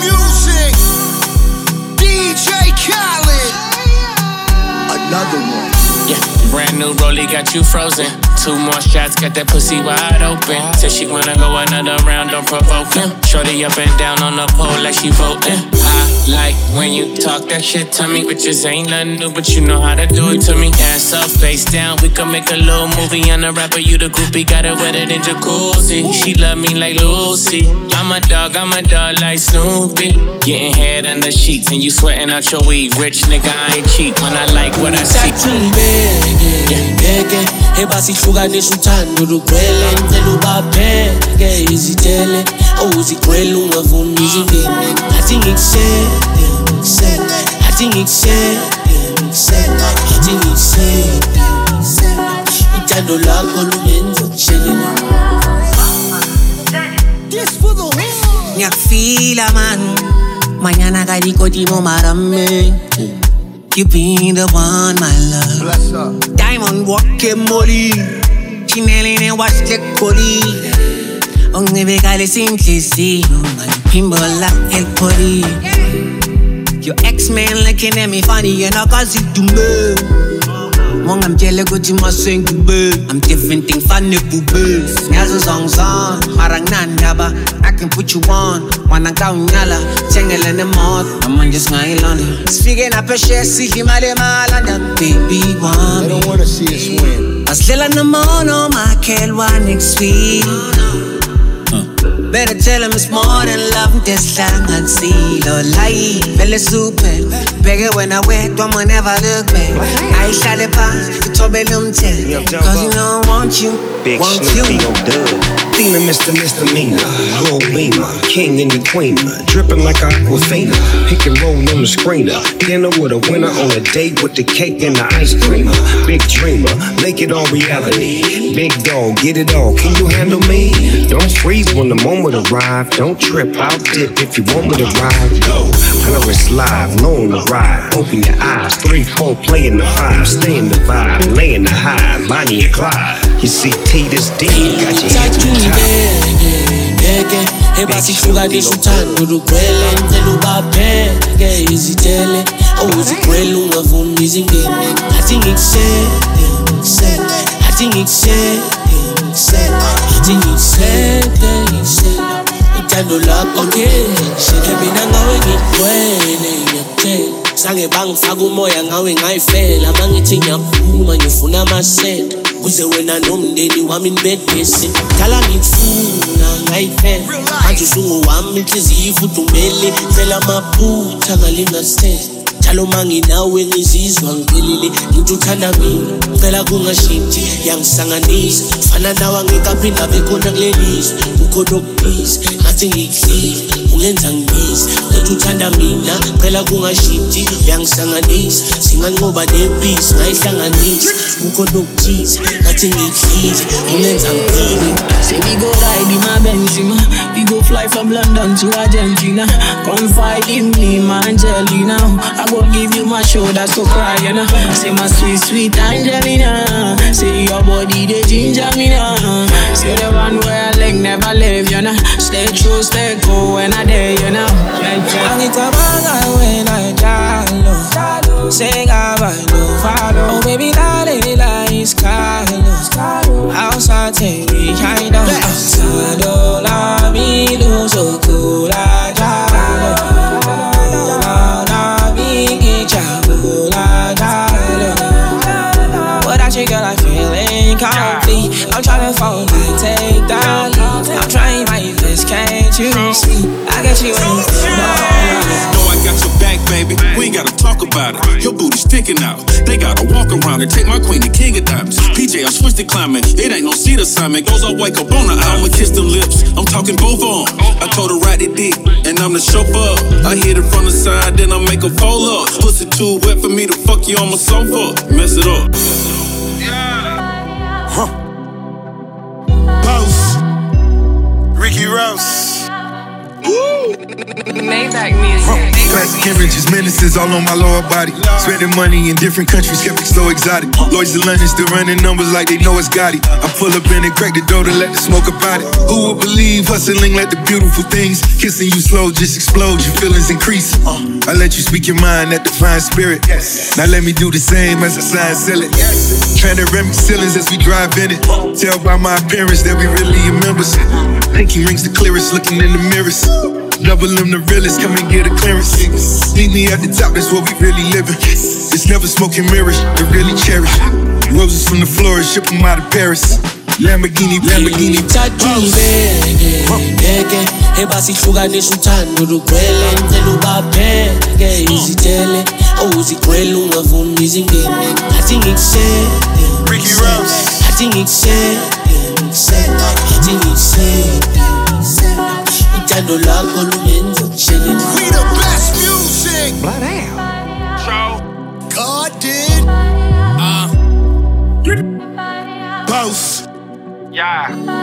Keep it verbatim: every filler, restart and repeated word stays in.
music. D J Khaled. Another one. Yeah, brand new rollie got you frozen. Two more shots, got that pussy wide open. Said she wanna go another round, don't provoke him. Shorty up and down on the pole like she voting. I like when you talk that shit to me. Bitches ain't nothing new, but you know how to do it to me. Ass up, face down, we can make a little movie. On the rapper, you the groupie, got it wetter than jacuzzi. She love me like Lucy. I'm a dog, I'm a dog like Snoopy. Getting head under sheets and you sweating out your weed. Rich nigga, I ain't cheap when I like what I see. Hey basi hlukanisa uthando lugcwele ngicela ubabheke izitele owuzigcwele ungavumi izindeni athi ngikusele ngikusele athi ngikusele ngikusele athi ngikusele uthando lakho lumenza ngishelela ngiyakufila man mañana kalikotimo marame. You been the one, my love. Bless up. Diamond walking molly. Chinelli and watch the cody. Ongibekale sinhlisiyo. Ngipimbola el pori. Your ex-man looking at me funny and I can't see to me. Mong I'm jelly good to my sing boo. I'm different thing funny boo boo. Nyazo song song. Marang nandaba. I can put you on. Wanang kau nyala. Tengel in the mouth. I'm on just ngayon on. Speaking up a share. See him at the malanda. Baby want me. They don't wanna see us win. Aslela na mono. Ma kelwa next week. Better tell him it's more than love. This lang and see lo lie. Belle super. Bigger when I wet. Don't never look back. I shall it pass. You told me them tell. Cause you know I want you. Big want Snoopy you. on dub. Thina, Mister Misdemeanor, Lil Beamer, King and the Queener, dripping like Aquafina, pick and roll on the screener, dinner with a winner on a date with the cake and the ice creamer, big dreamer, make it all reality, big dog, get it all, can you handle me? Don't freeze when the moment arrives, don't trip, I'll dip if you want me to ride, go, Paris live, low on the ride, open your eyes, three, four, play in the five, stay in the vibe, lay in the high, Bonnie and Clyde, you see T this D, got your head too tight. Hey basi hlukanisa uthando lugcwele ngicela ubabheke izitele owuzigcwele ungavumi izindeni athi ngikusele ngikusele athi ngikusele ngikusele athi ngikusele ngikusele uthando lakho ngishele mina ngawe ngigcwele ngiyakutshela sange bangifaka umoya ngawe ngayifela mangithi ngiyaphuma ngifuna amasenta kuze wena nomndeni wami nibedese dala ngifuna ngayifela manje usungowami inhliziyo ifudumele phela amaphutha ngalingasithethe njalo manginawe ngizizwa ngiphelile ngithi uthanda mina phela kungashintshi yangisanganisa fana nawe angekaphinda bekhona kulelizwe ukhona okubhizi ngathi ngikuhlile ungenza ngibizi ngithi uthanda mina phela kungashintshi yangisanganisa singanqoba nepisi ngayihlanganisa ukhona okuthize ngathi ngikuhlile ungenza ngibili. Say we go ride in my Benzema, we go fly from London to Argentina. Confide in me, my Angelina. I go give you my shoulder so cry, you know. Say my sweet, sweet Angelina. Say your body they ginger me now. Say the one where I like never leave, you know. Stay true, stay cool when I dare, you know. And it's a banga when I jalo. Sing I follow. Oh baby, that is Carlos. Outside take me kind of outside. All I be do so cool. I jalo. Now I be get jalo. I jalo. But that shit girl I feeling comfy. I'm trying to fall and take that lead. I'm trying my best, can't you see? I got you in the know I got your back, baby. We ain't gotta talk about it. Your booty sticking out. They gotta walk around and take my queen to King of Diamonds. P J, I switched to climbing. It ain't no seat assignment. Goes all wake up on her. I'ma kiss them lips. I'm talking both arms. I told her ride it dick, and I'm the chauffeur. I hit it from the side, then I make her fold up. Pussy too wet for me to fuck you on my sofa. Mess it up. Huh. Boss. Ricky Rouse. Maybach music. Plastic images, menaces, all on my lower body. Spending money in different countries, kept it so exotic. Lloyds of London still running numbers like they know it's Gotti. I pull up in and crack the door to let the smoke about it. Who would believe hustling like the beautiful things? Kissing you slow, just explode, your feelings increase. I let you speak your mind, that divine spirit. Now let me do the same as I sign seal it. Panoramic ceilings as we drive in it. Tell by my appearance that we really are members. Pinky rings the clearest, looking in the mirrors. Double them the realest, come and get a clearance. Meet me at the top, that's what we really living. It's never smoking mirrors, they really cherish. Roses from the florist, ship them out of Paris. Lamborghini, Lamborghini. Thathibeke, beke, ebasihlukanisa uthando lugcwele ngicela ubapheke izitele owuzigcwele ungavumi izingene ngathi ngikusele ngathi ngikusele ngathi ngikusele uthando lakho lungenza ngishele. We the best music. God did. Uh. Both. Yeah.